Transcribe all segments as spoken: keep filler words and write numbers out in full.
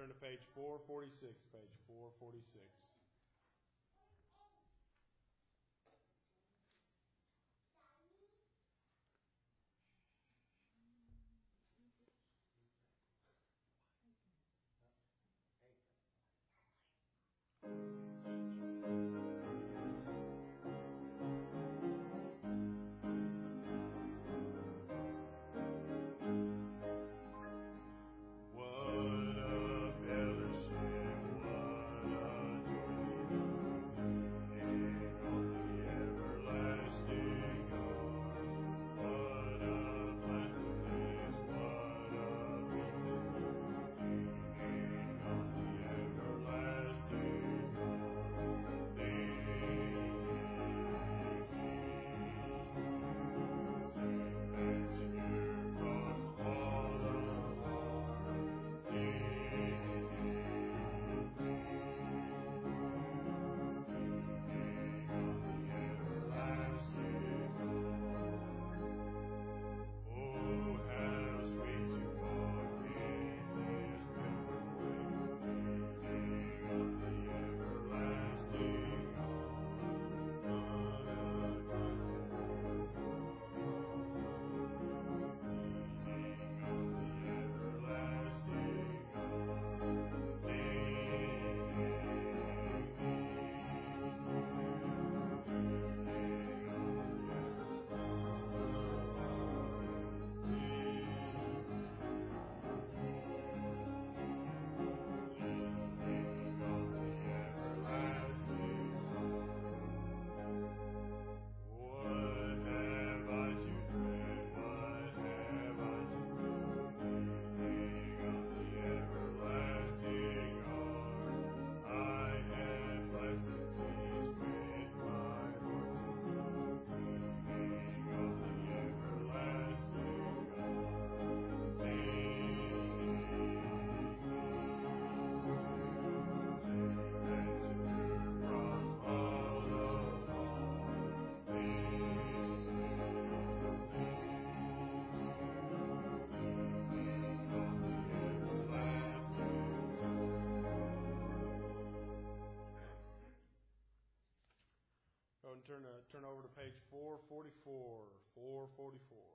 turn to page four forty-six, page four forty-six. Go and turn, uh, turn over to page four forty-four, four forty-four.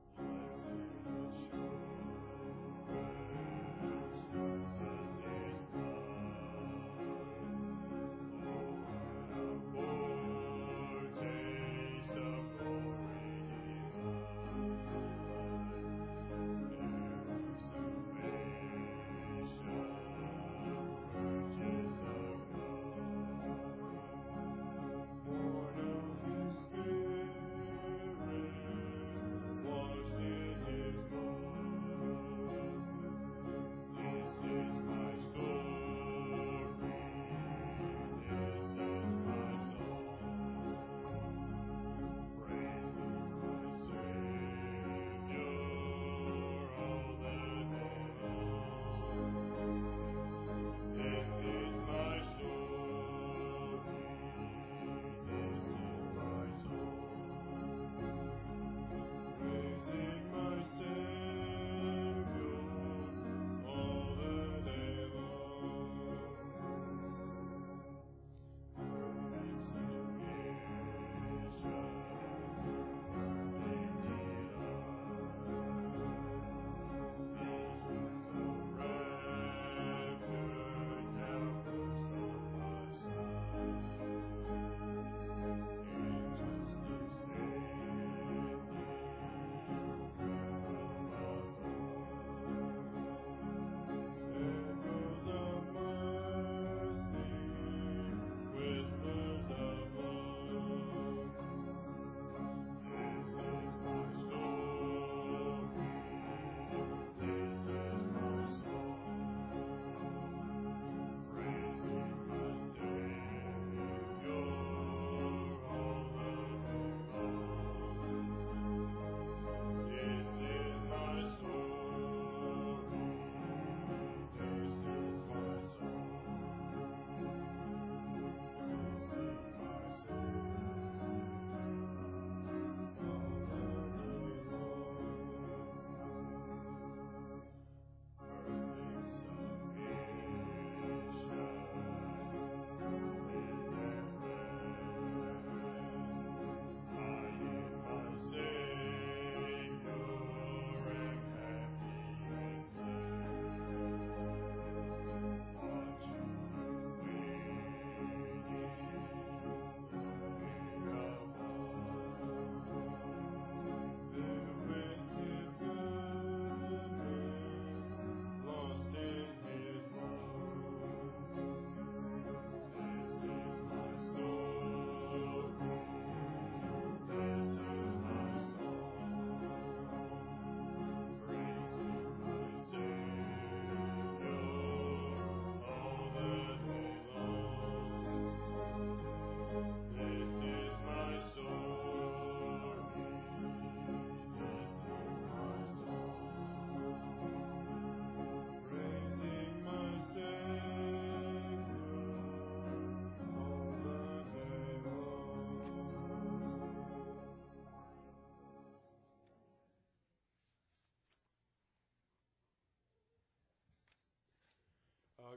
Blessed assurance, Jesus is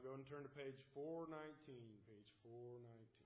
go and turn to page four nineteen. Page four nineteen.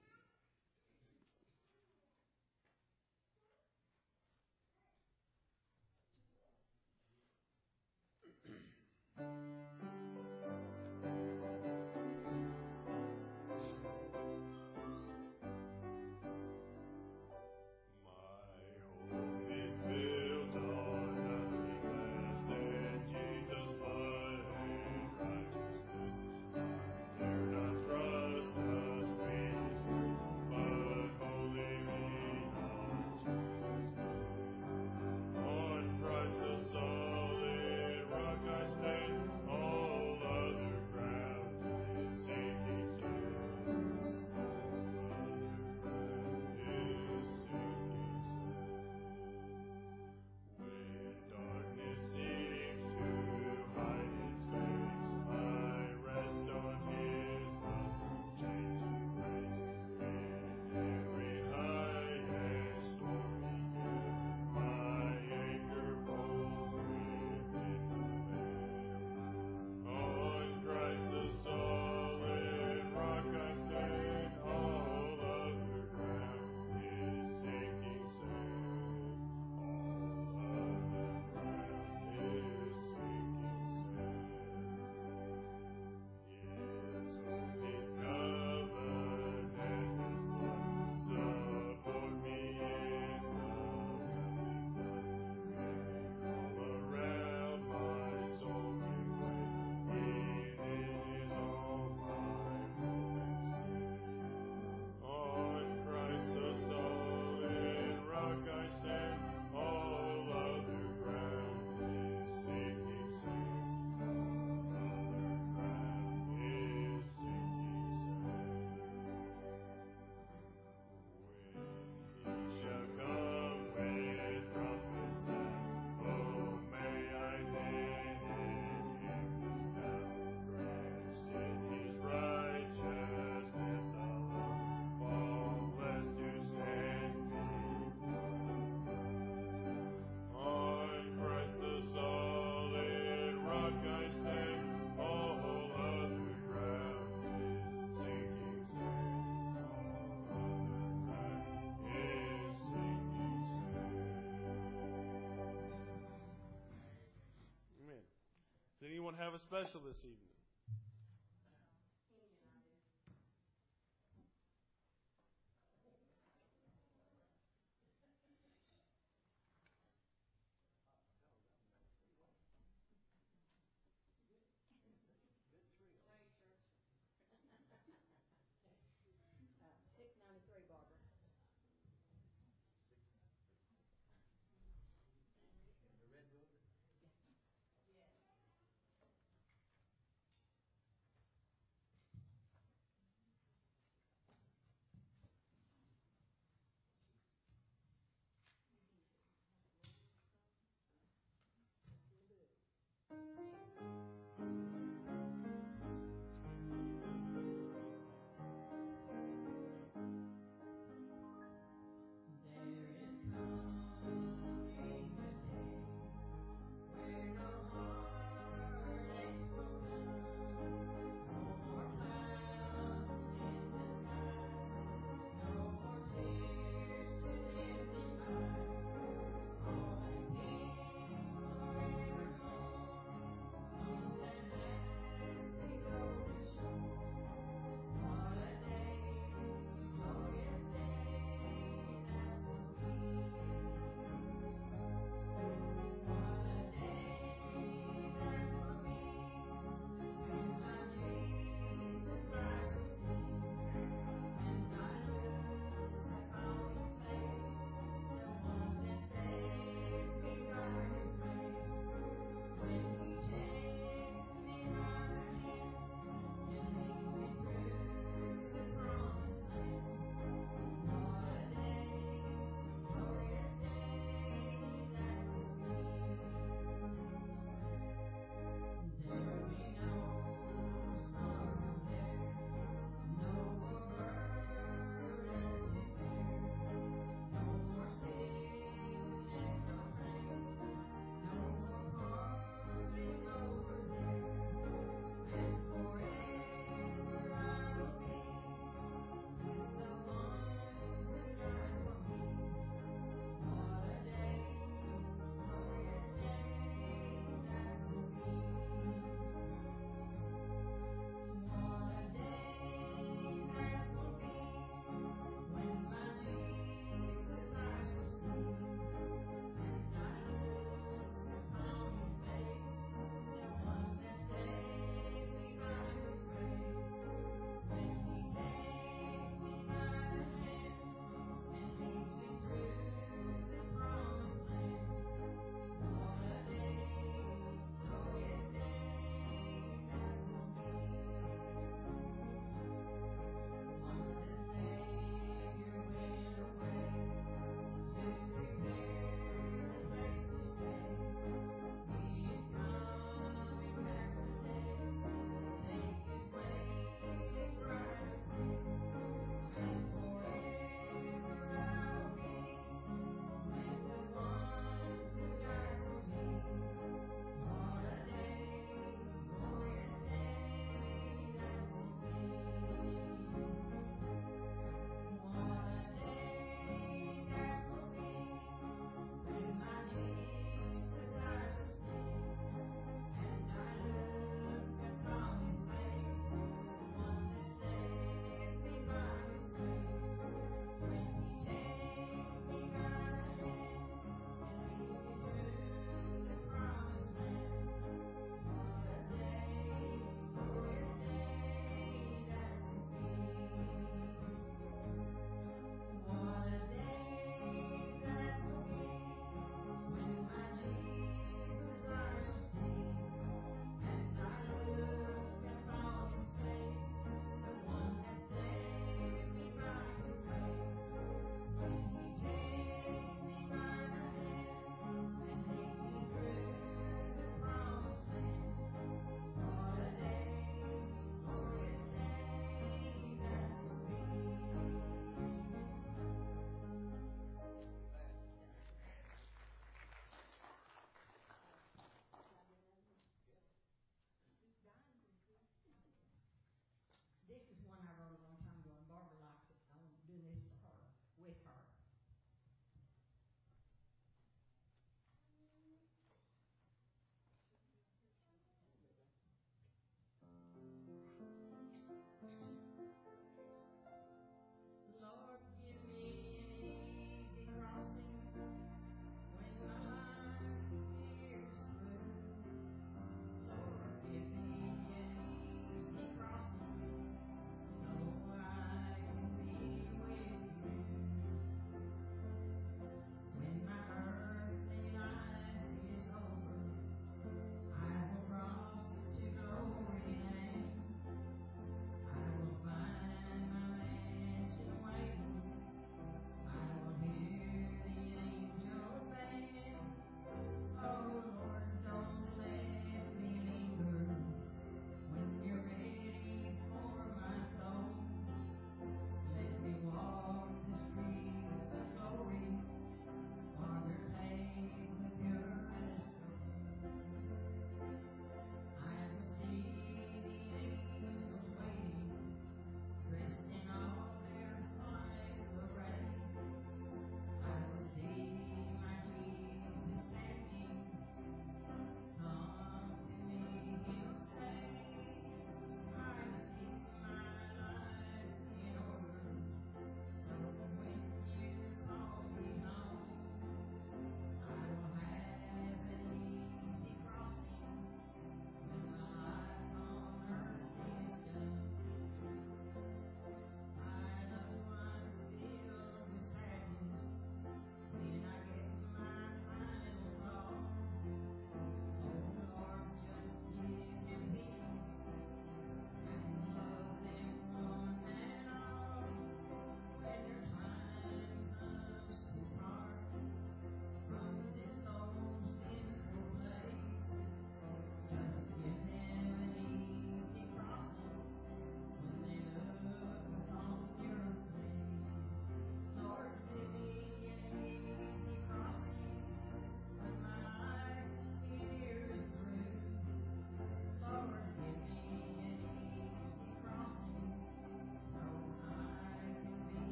Does anyone have a special this evening?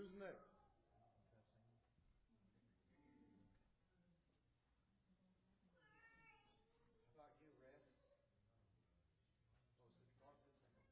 Who's next? How about you, Red? Oh, Sister Barbara, okay.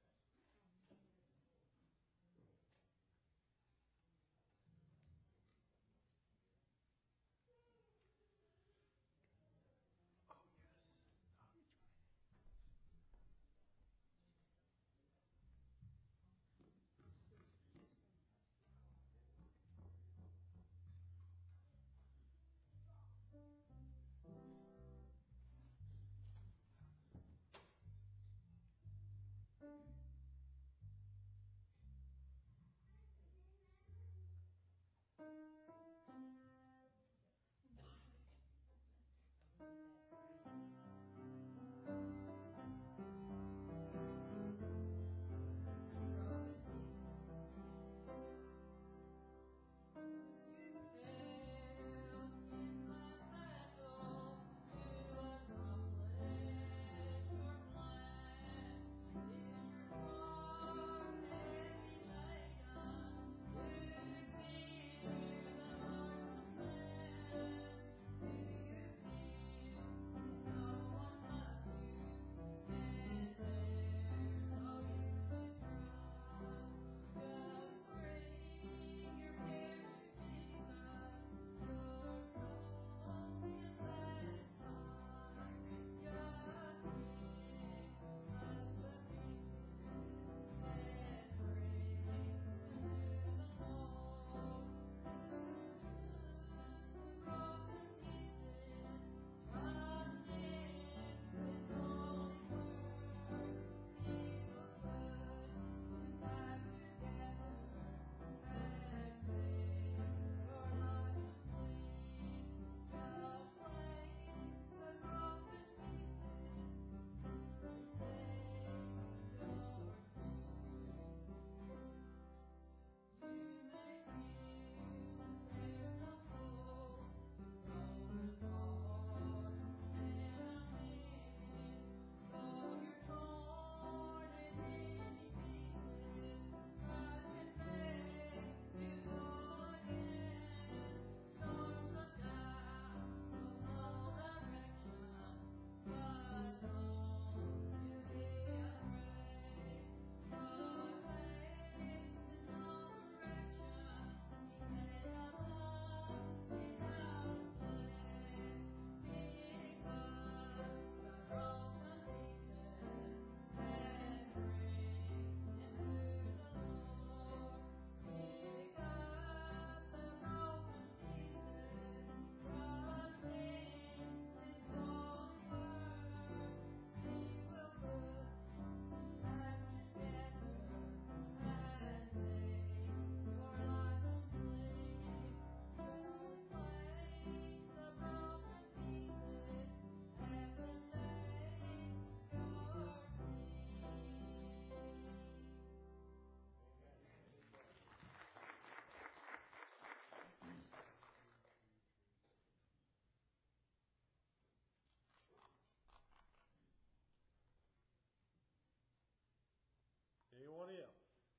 Anyone else?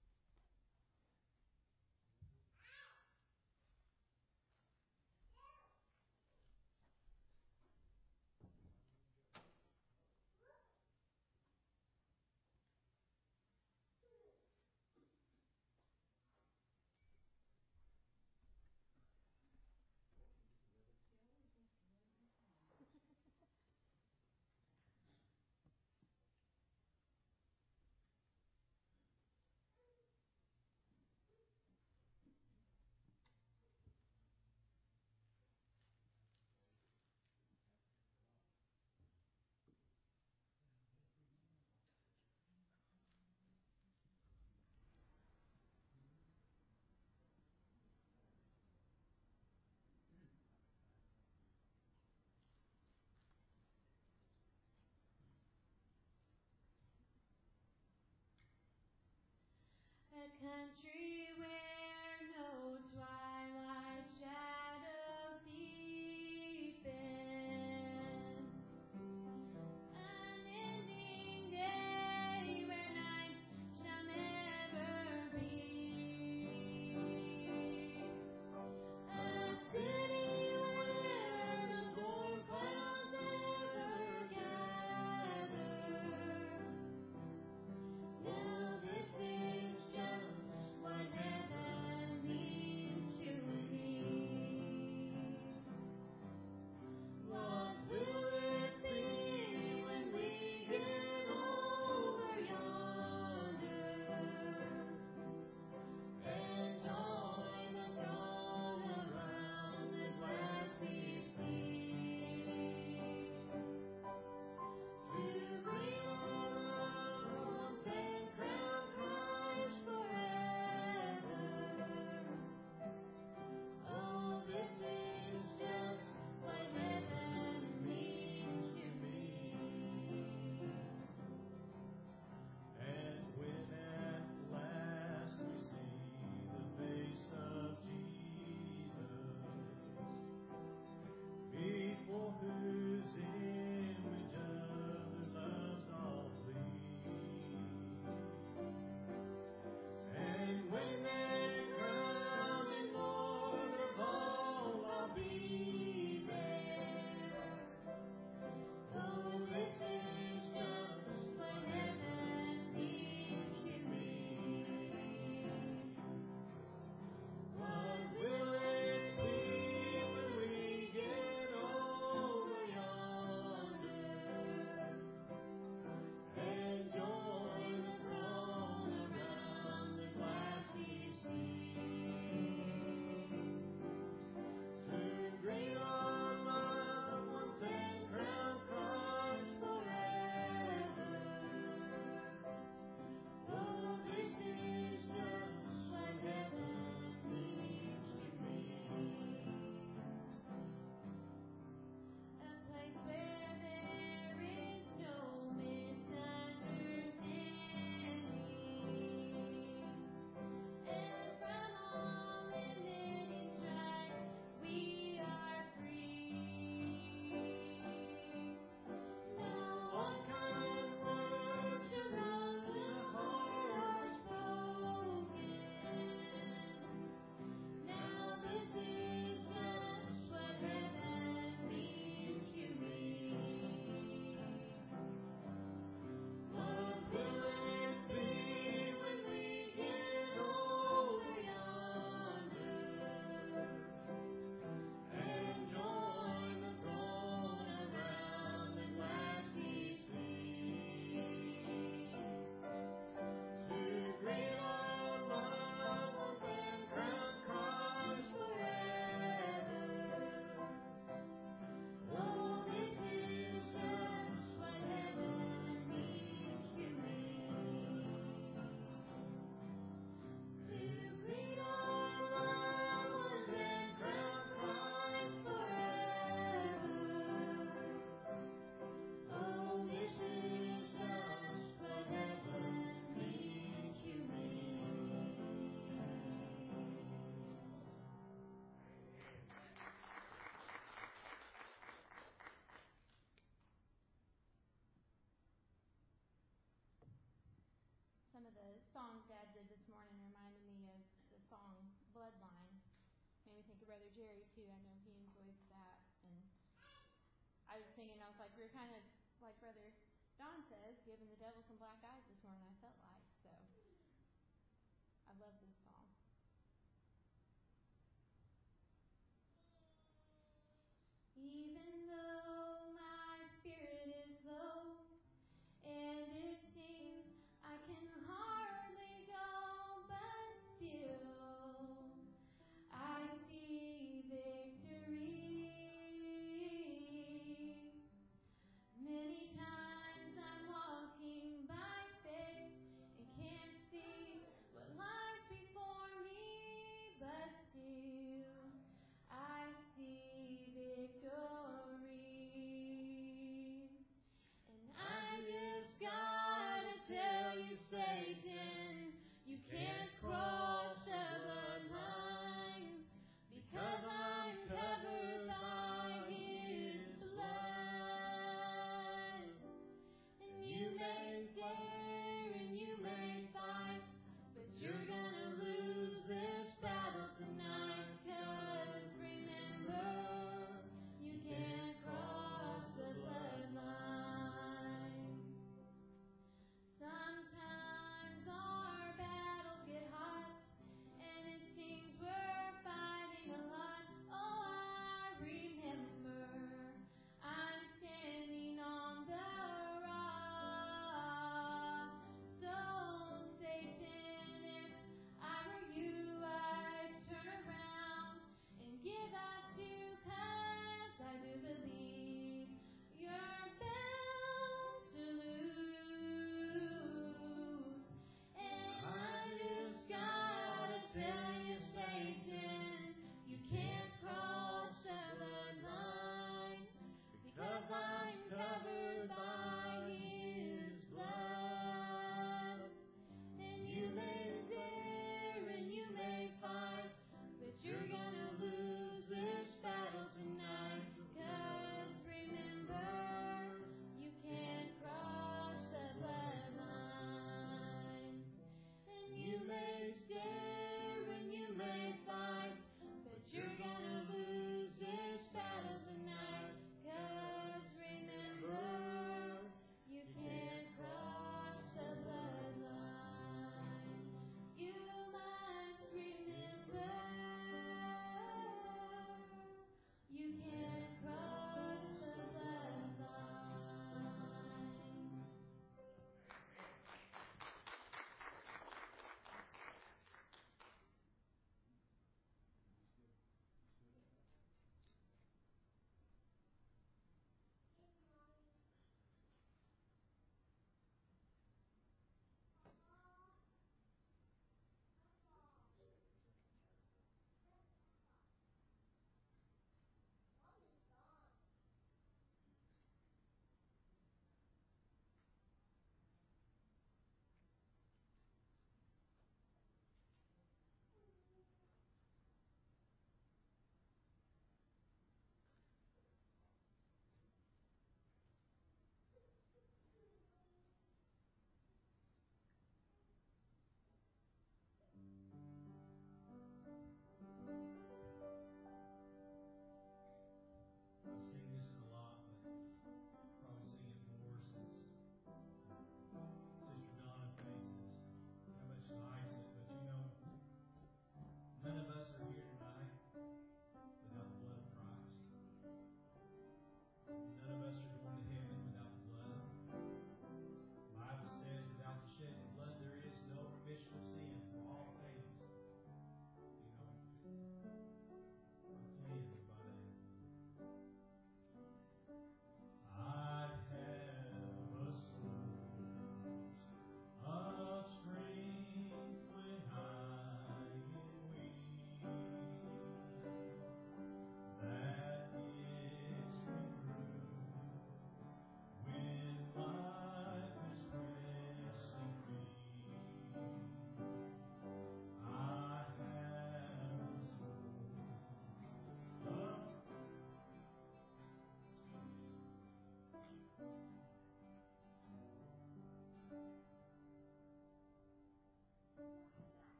A country where no twilight shadows deepen, unending day where night shall never be. Brother Jerry too. I know he enjoys that. And I was singing, I was like, we were kind of, like Brother Don says, giving the devil some black eyes this morning, I felt like. So I love this song. Even though my spirit is low, and it seems I can hardly go, but still I see victory. Many times I'm walking by faith and can't see what lies before.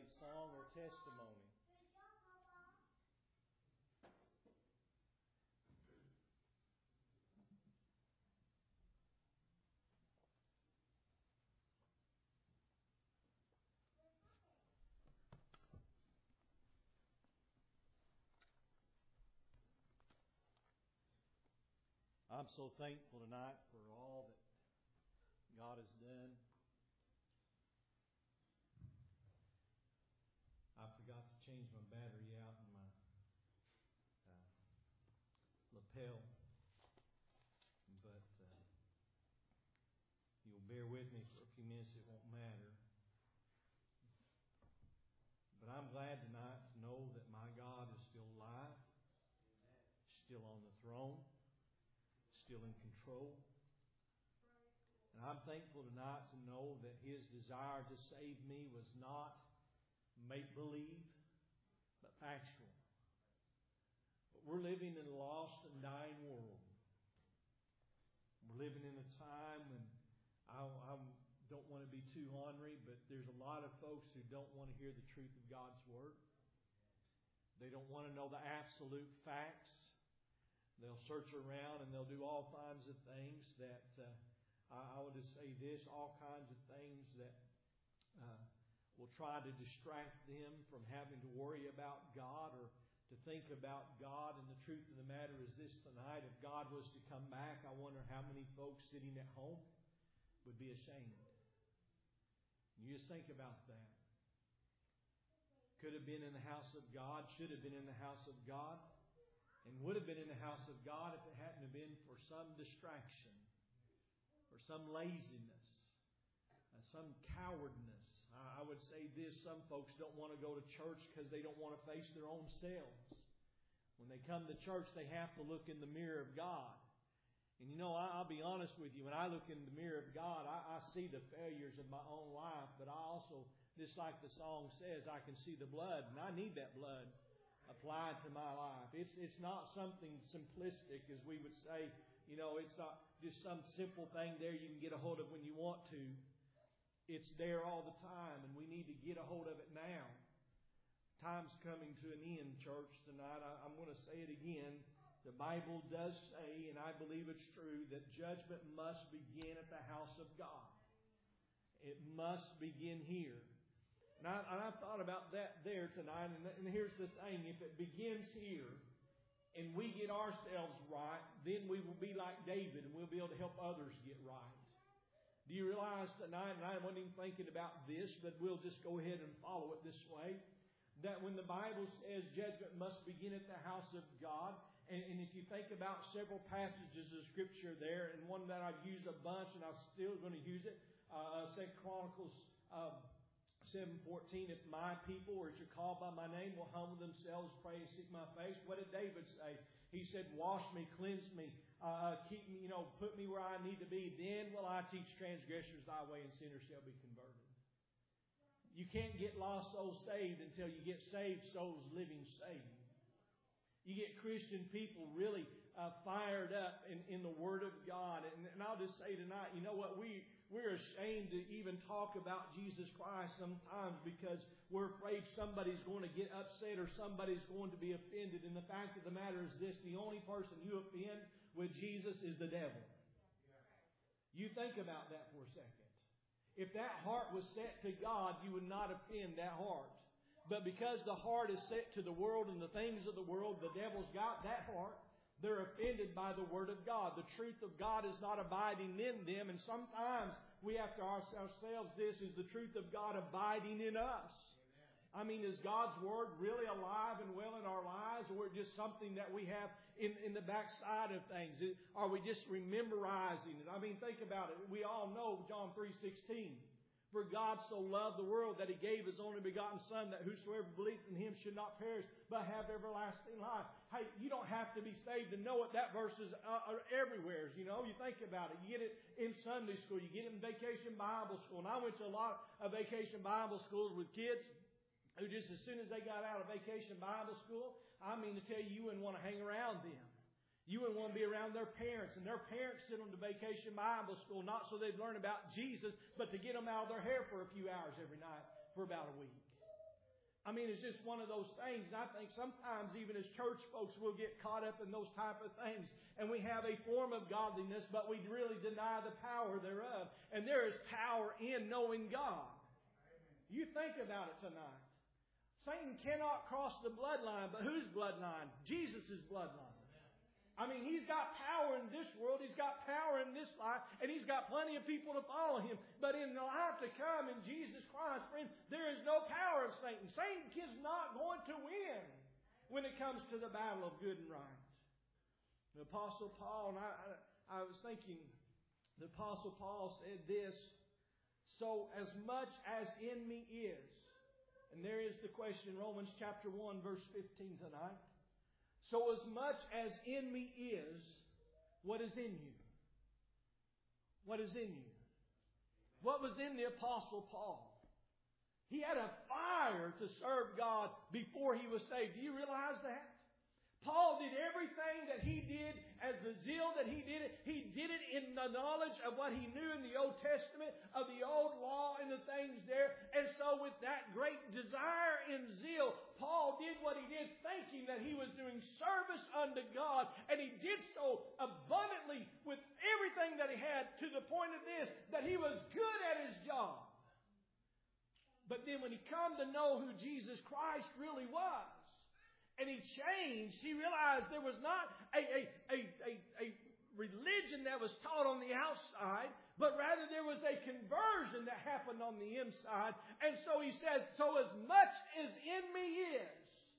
a song or testimony. I'm so thankful tonight for all that God has done. I forgot to change my battery out in my uh, lapel, but uh, you'll bear with me for a few minutes. It won't matter. But I'm glad tonight to know that my God is still alive, still on the throne, still in control. And I'm thankful tonight to know that His desire to save me was not make-believe, but factual. But we're living in a lost and dying world. We're living in a time when I, I don't want to be too ornery, but there's a lot of folks who don't want to hear the truth of God's Word. They don't want to know the absolute facts. They'll search around and they'll do all kinds of things that, uh, I, I will just say this, all kinds of things that uh, will try to distract them from having to worry about God or to think about God. And the truth of the matter is this tonight, if God was to come back, I wonder how many folks sitting at home would be ashamed. You just think about that. Could have been in the house of God, should have been in the house of God, and would have been in the house of God if it hadn't have been for some distraction, or some laziness, uh, some cowardness. I, I would say this, some folks don't want to go to church because they don't want to face their own selves. When they come to church, they have to look in the mirror of God. And you know, I, I'll be honest with you, when I look in the mirror of God, I, I see the failures of my own life, but I also, just like the song says, I can see the blood, and I need that blood applied to my life. It's it's not something simplistic, as we would say. You know, it's not just some simple thing there you can get a hold of when you want to. It's there all the time, and we need to get a hold of it now. Time's coming to an end, church, tonight. I, I'm going to say it again. The Bible does say, and I believe it's true, that judgment must begin at the house of God. It must begin here. And I, and I thought about that there tonight, and, and here's the thing. If it begins here, and we get ourselves right, then we will be like David, and we'll be able to help others get right. Do you realize tonight, and I wasn't even thinking about this, but we'll just go ahead and follow it this way, that when the Bible says judgment must begin at the house of God, and, and if you think about several passages of Scripture there, and one that I've used a bunch, and I'm still going to use it, uh, Second Chronicles uh, seven fourteen, if my people, which are called by my name, will humble themselves, pray and seek my face. What did David say? He said, wash me, cleanse me, uh, keep me, you know, put me where I need to be. Then will I teach transgressors thy way, and sinners shall be converted. You can't get lost souls saved until you get saved souls living saved. You get Christian people really uh, fired up in, in the Word of God. And, and I'll just say tonight, you know what? We, we're ashamed to even talk about Jesus Christ sometimes because we're afraid somebody's going to get upset or somebody's going to be offended. And the fact of the matter is this, the only person you offend with Jesus is the devil. You think about that for a second. If that heart was set to God, you would not offend that heart. But because the heart is set to the world and the things of the world, the devil's got that heart. They're offended by the Word of God. The truth of God is not abiding in them. And sometimes we have to ask ourselves this, is the truth of God abiding in us? Amen. I mean, is God's Word really alive and well in our lives? Or is it just something that we have in, in the backside of things? Are we just memorizing it? I mean, think about it. We all know John three sixteen. For God so loved the world that He gave His only begotten Son, that whosoever believeth in Him should not perish, but have everlasting life. Hey, you don't have to be saved to know it. That verse is uh, everywhere. You know, you think about it. You get it in Sunday school. You get it in Vacation Bible School. And I went to a lot of Vacation Bible Schools with kids who just as soon as they got out of Vacation Bible School, I mean to tell you, you wouldn't want to hang around them. You wouldn't want to be around their parents. And their parents sent them to Vacation Bible School, not so they'd learn about Jesus, but to get them out of their hair for a few hours every night for about a week. I mean, it's just one of those things. And I think sometimes even as church folks we'll get caught up in those type of things. And we have a form of godliness, but we really deny the power thereof. And there is power in knowing God. You think about it tonight. Satan cannot cross the bloodline, but whose bloodline? Jesus' bloodline. I mean, he's got power in this world, he's got power in this life, and he's got plenty of people to follow him. But in the life to come in Jesus Christ, friend, there is no power of Satan. Satan is not going to win when it comes to the battle of good and right. The Apostle Paul, and I, I, I was thinking, the Apostle Paul said this, so as much as in me is, and there is the question in Romans chapter one, verse fifteen tonight. So as much as in me is, what is in you? What is in you? What was in the Apostle Paul? He had a fire to serve God before he was saved. Do you realize that? Paul did everything that he did as the zeal that he did it. He did it in the knowledge of what he knew in the Old Testament, of the old law and the things there. And so with that great desire and zeal, Paul did what he did, thinking that he was doing service unto God. And he did so abundantly with everything that he had, to the point of this, that he was good at his job. But then when he come to know who Jesus Christ really was, and he changed, he realized there was not a, a, a, a, a religion that was taught on the outside, but rather there was a conversion that happened on the inside. And so he says, so as much as in me is,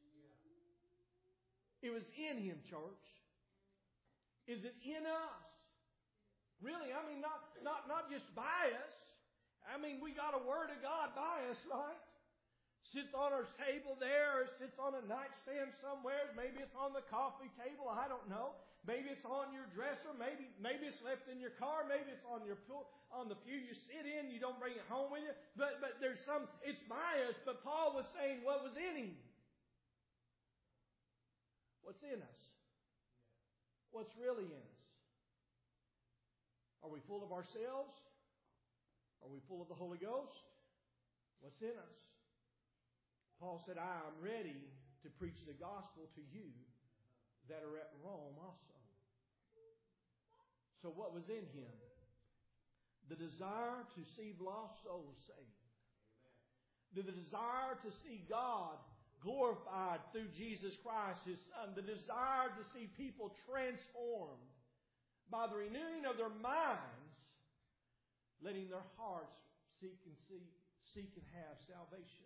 it was in him, church. Is it in us? Really, I mean, not, not, not just by us. I mean, we got a Word of God by us, right? Sits on our table there, or sits on a nightstand somewhere. Maybe it's on the coffee table. I don't know. Maybe it's on your dresser. Maybe maybe it's left in your car. Maybe it's on your on the pew you sit in. You don't bring it home with you. But but there's some. It's by us. But Paul was saying what was in him. What's in us? What's really in us? Are we full of ourselves? Are we full of the Holy Ghost? What's in us? Paul said, I am ready to preach the gospel to you that are at Rome also. So what was in him? The desire to see lost souls saved. The desire to see God glorified through Jesus Christ, His Son. The desire to see people transformed by the renewing of their minds, letting their hearts seek and seek, seek and have salvation.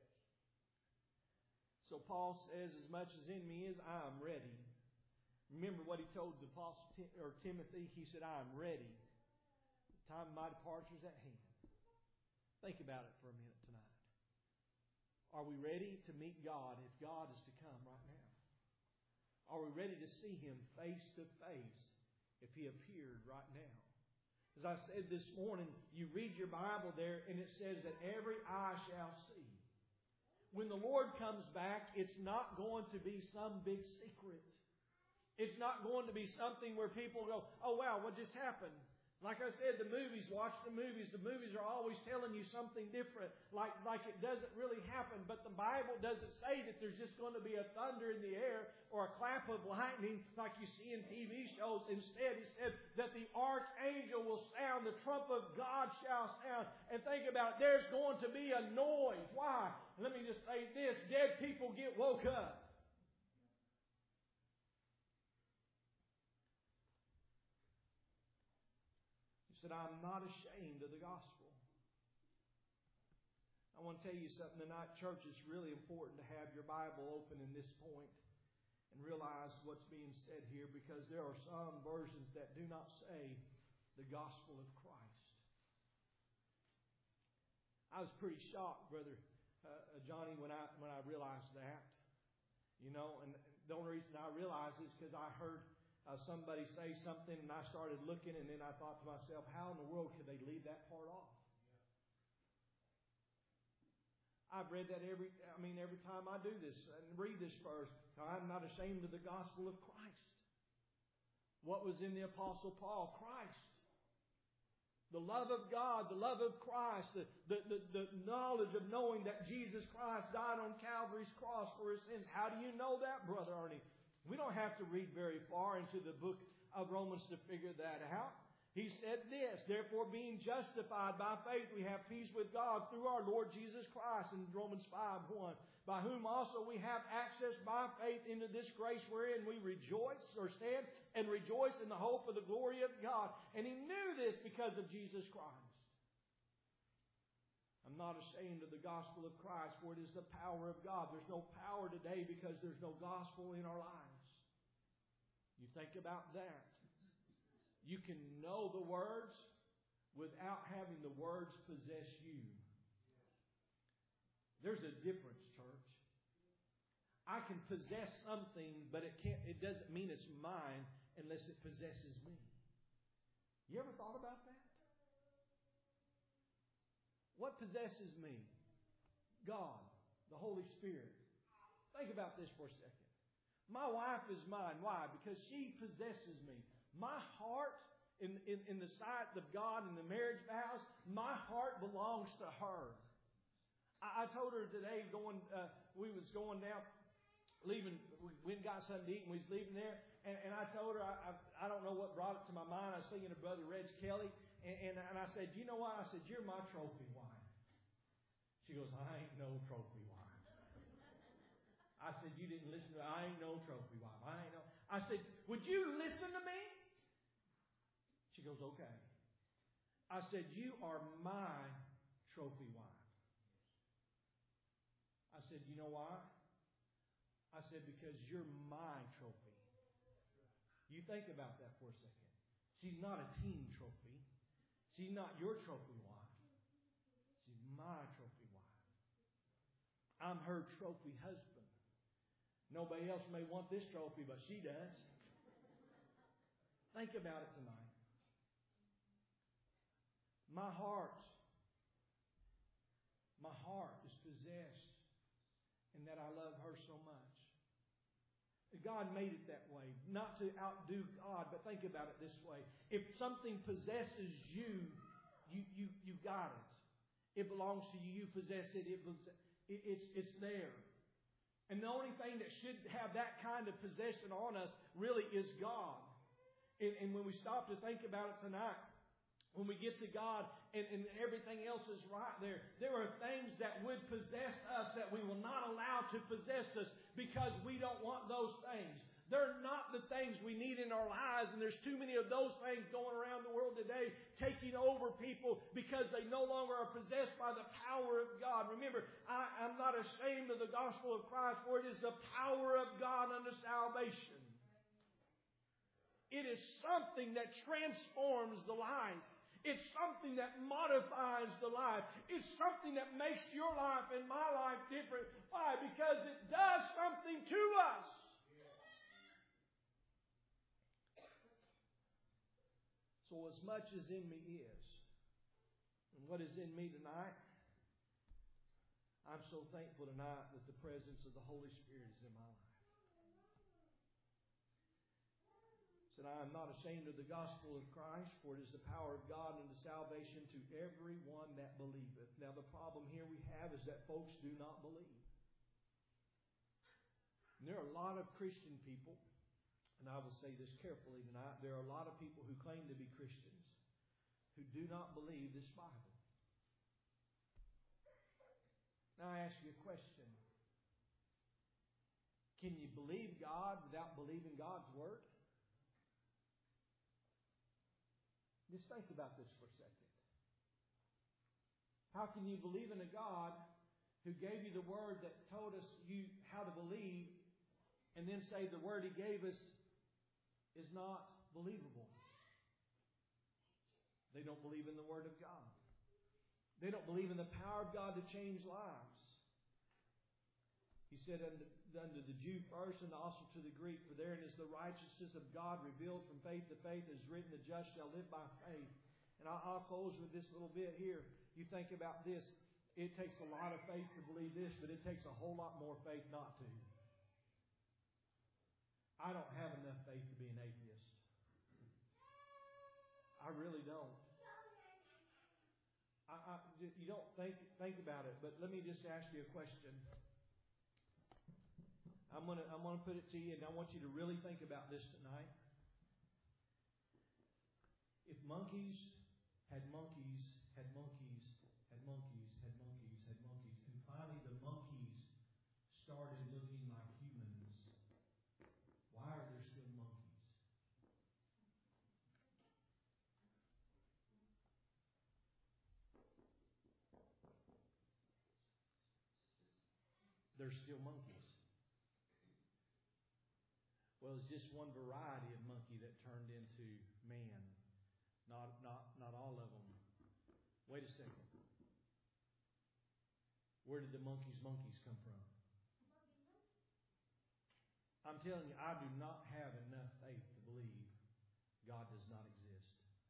So Paul says, as much as in me is, I am ready. Remember what he told the apostle Tim, or Timothy. He said, I am ready. The time of my departure is at hand. Think about it for a minute tonight. Are we ready to meet God if God is to come right now? Are we ready to see Him face to face if He appeared right now? As I said this morning, you read your Bible there and it says that every eye shall see. When the Lord comes back, it's not going to be some big secret. It's not going to be something where people go, oh wow, what just happened? Like I said, the movies, watch the movies. The movies are always telling you something different, like, like it doesn't really happen. But the Bible doesn't say that there's just going to be a thunder in the air or a clap of lightning like you see in T V shows. Instead, He said that the archangel will sound, the trump of God shall sound. And think about it, there's going to be a noise. Why? Let me just say this, dead people get woke up. He said, I'm not ashamed of the gospel. I want to tell you something tonight, church. It's really important to have your Bible open in this point and realize what's being said here, because there are some versions that do not say the gospel of Christ. I was pretty shocked, Brother uh, Johnny, when I when I realized that. You know, and the only reason I realized is because I heard Uh, somebody say something, and I started looking, and then I thought to myself, how in the world could they leave that part off? Yeah. I've read that every, I mean, every time I do this and read this verse. I'm not ashamed of the gospel of Christ. What was in the Apostle Paul? Christ. The love of God, the love of Christ, the, the, the, the knowledge of knowing that Jesus Christ died on Calvary's cross for his sins. How do you know that, Brother Ernie? We don't have to read very far into the book of Romans to figure that out. He said this, therefore being justified by faith, we have peace with God through our Lord Jesus Christ in Romans five one. By whom also we have access by faith into this grace wherein we rejoice or stand and rejoice in the hope of the glory of God. And he knew this because of Jesus Christ. I'm not ashamed of the gospel of Christ, for it is the power of God. There's no power today because there's no gospel in our lives. You think about that. You can know the words without having the words possess you. There's a difference, church. I can possess something, but it can't. It doesn't mean it's mine unless it possesses me. You ever thought about that? What possesses me? God, the Holy Spirit. Think about this for a second. My wife is mine. Why? Because she possesses me. My heart, in, in, in the sight of God in the marriage vows, my heart belongs to her. I, I told her today, going, uh, we was going down, leaving, we went and got something to eat, and we was leaving there, and, and I told her, I, I, I don't know what brought it to my mind. I was thinking of Brother Reg Kelly, and, and, and I said, you know what? I said, you're my trophy wife. She goes, I ain't no trophy wife. I said, you didn't listen to me. I ain't no trophy wife. I ain't no. I said, would you listen to me? She goes, okay. I said, you are my trophy wife. I said, you know why? I said, because you're my trophy. You think about that for a second. She's not a team trophy. She's not your trophy wife. She's my trophy wife. I'm her trophy husband. Nobody else may want this trophy, but she does. Think about it tonight. My heart, my heart is possessed in that I love her so much. God made it that way, not to outdo God, but think about it this way. If something possesses you, you you you got it. It belongs to you. You possess it. It was it, it's it's there. And the only thing that should have that kind of possession on us really is God. And, and when we stop to think about it tonight, when we get to God and, and everything else is right there, there are things that would possess us that we will not allow to possess us because we don't want those things. They're not the things we need in our lives, and there's too many of those things going around the world today taking over people because they no longer are possessed by the power of God. Remember, I, I'm not ashamed of the gospel of Christ, for it is the power of God unto salvation. It is something that transforms the life. It's something that modifies the life. It's something that makes your life and my life different. Why? Because it does something to us. So as much as in me is, and what is in me tonight, I'm so thankful tonight that the presence of the Holy Spirit is in my life. Said, I am not ashamed of the gospel of Christ, for it is the power of God unto salvation to everyone that believeth. Now the problem here we have is that folks do not believe. And there are a lot of Christian people, and I will say this carefully tonight, there are a lot of people who claim to be Christians who do not believe this Bible. Now I ask you a question. Can you believe God without believing God's Word? Just think about this for a second. How can you believe in a God who gave you the Word that told us you how to believe, and then say the Word He gave us is not believable? They don't believe in the Word of God. They don't believe in the power of God to change lives. He said unto, unto the Jew first and also to the Greek, for therein is the righteousness of God revealed from faith to faith, as written, the just shall live by faith. And I'll, I'll close with this little bit here. You think about this. It takes a lot of faith to believe this, but it takes a whole lot more faith not to. I don't have enough faith to be an atheist. I really don't. I, you don't think think about it, but let me just ask you a question. I'm gonna I'm gonna put it to you, and I want you to really think about this tonight. If monkeys had monkeys, had monkeys, had monkeys, had monkeys, had monkeys, and finally the monkeys started looking like humans, why are there still monkeys? There's still monkeys. Well, it's just one variety of monkey that turned into man. Not, not, not all of them. Wait a second. Where did the monkeys' monkeys come from? I'm telling you, I do not have enough faith to believe God does not exist.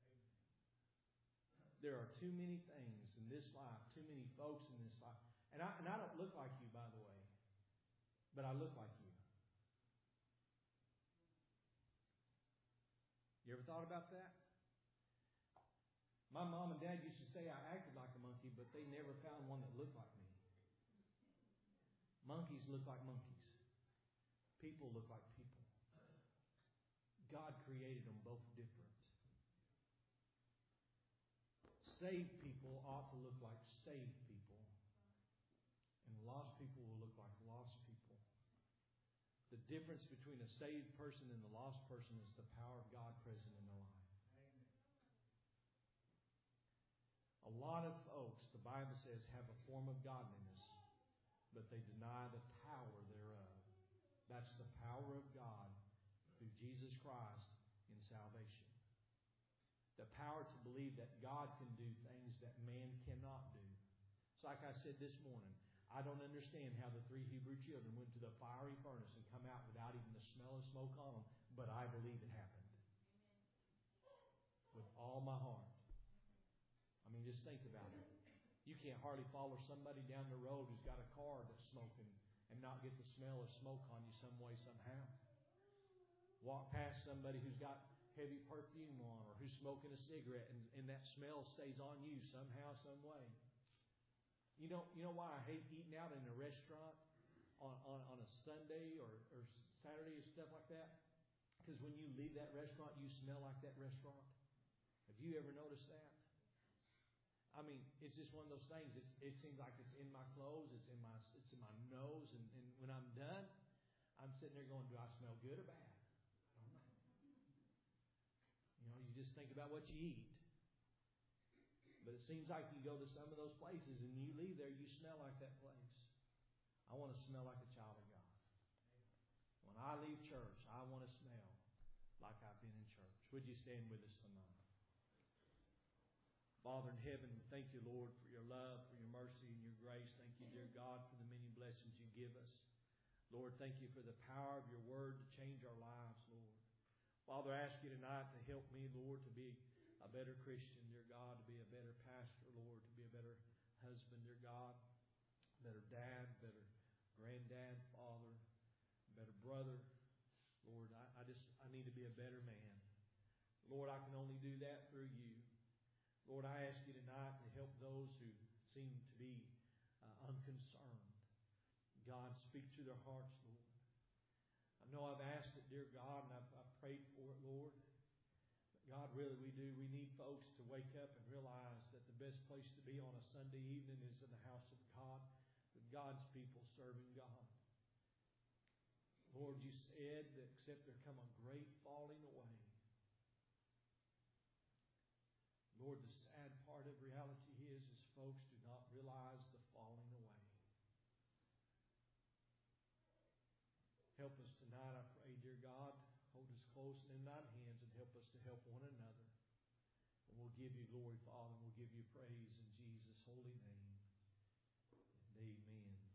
There are too many things in this life, too many folks in this life. And I, and I don't look like you, by the way. But I look like you. You ever thought about that? My mom and dad used to say I acted like a monkey, but they never found one that looked like me. Monkeys look like monkeys. People look like people. God created them both different. Saved people ought to look like saved people. And lost people will look like lost people. The difference between a saved person and a lost person is the power of God present in their life. A lot of folks, the Bible says, have a form of godliness, but they deny the power thereof. That's the power of God through Jesus Christ in salvation. The power to believe that God can do things that man cannot do. It's like I said this morning. I don't understand how the three Hebrew children went to the fiery furnace and come out without even the smell of smoke on them, but I believe it happened. With all my heart. I mean, just think about it. You can't hardly follow somebody down the road who's got a car that's smoking and not get the smell of smoke on you some way, somehow. Walk past somebody who's got heavy perfume on or who's smoking a cigarette and, and that smell stays on you somehow, some way. You know, you know why I hate eating out in a restaurant on, on, on a Sunday or, or Saturday or stuff like that? Because when you leave that restaurant, you smell like that restaurant. Have you ever noticed that? I mean, it's just one of those things. It's, it seems like it's in my clothes, it's in my it's in my nose, and, and when I'm done, I'm sitting there going, do I smell good or bad? I don't know. You know, you just think about what you eat. But it seems like you go to some of those places and you leave there, you smell like that place. I want to smell like a child of God. When I leave church, I want to smell like I've been in church. Would you stand with us tonight? Father in heaven, thank you, Lord, for your love, for your mercy and your grace. Thank you, dear God, for the many blessings you give us. Lord, thank you for the power of your word to change our lives, Lord. Father, I ask you tonight to help me, Lord, to be a better Christian, dear God, to be a better pastor, Lord, to be a better husband, dear God, better dad, better granddad, father, better brother. Lord, I, I just, I need to be a better man. Lord, I can only do that through you. Lord, I ask you tonight to help those who seem to be uh, unconcerned. God, speak to their hearts, Lord. I know I've asked it, dear God, and I've, I've prayed for it, Lord. But God, really, we do. We need folks to wake up and realize that the best place to be on a Sunday evening is in the house of God, with God's people serving God. Lord, you said that except there come a great falling away. Lord, the sad part of reality is, is folks do not realize the falling away. Help us tonight, I pray, dear God. Hold us close and in thine hands and help us to help one another. And we'll give you glory, Father, and we'll give you praise in Jesus' holy name. And amen.